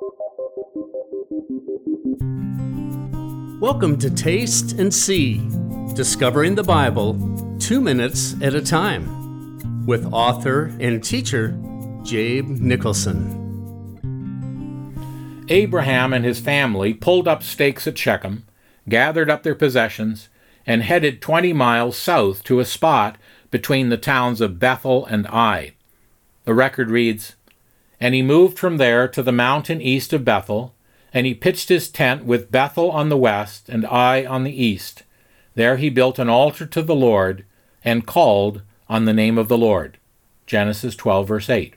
Welcome to Taste and See, Discovering the Bible 2 minutes at a time, with author and teacher Jabe Nicholson. Abraham and his family pulled up stakes at Shechem, gathered up their possessions, and headed 20 miles south to a spot between the towns of Bethel and Ai. The record reads, "And he moved from there to the mountain east of Bethel, and he pitched his tent with Bethel on the west and Ai on the east. There he built an altar to the Lord and called on the name of the Lord." Genesis 12, verse 8.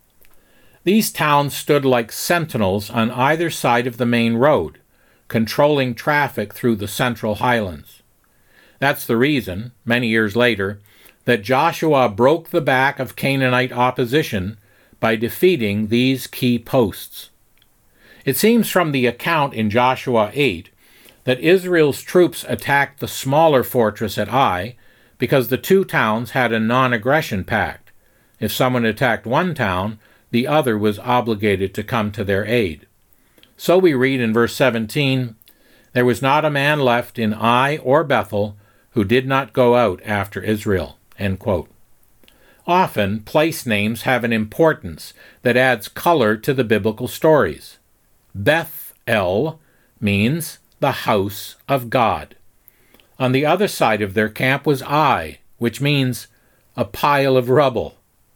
These towns stood like sentinels on either side of the main road, controlling traffic through the central highlands. That's the reason, many years later, that Joshua broke the back of Canaanite opposition by defeating these key posts. It seems from the account in Joshua 8 that Israel's troops attacked the smaller fortress at Ai because the two towns had a non-aggression pact. If someone attacked one town, the other was obligated to come to their aid. So we read in verse 17, "There was not a man left in Ai or Bethel who did not go out after Israel." End quote. Often, place names have an importance that adds color to the biblical stories. Beth-el means the house of God. On the other side of their camp was Ai, which means a pile of rubble.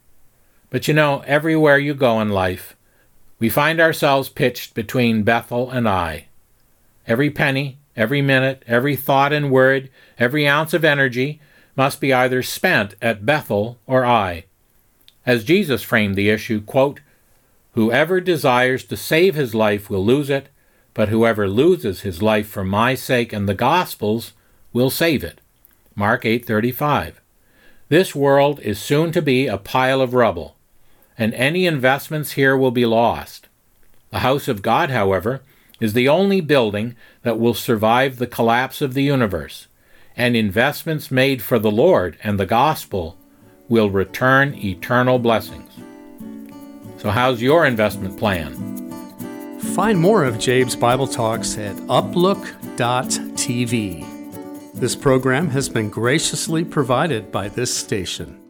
But you know, everywhere you go in life, we find ourselves pitched between Bethel and Ai. Every penny, every minute, every thought and word, every ounce of energy must be either spent at Bethel or Ai. As Jesus framed the issue, quote, "Whoever desires to save his life will lose it, but whoever loses his life for my sake and the gospel's will save it." Mark 8:35. This world is soon to be a pile of rubble, and any investments here will be lost. The house of God, however, is the only building that will survive the collapse of the universe, and investments made for the Lord and the gospel will return eternal blessings. So how's your investment plan? Find more of Jabe's Bible Talks at uplook.tv. This program has been graciously provided by this station.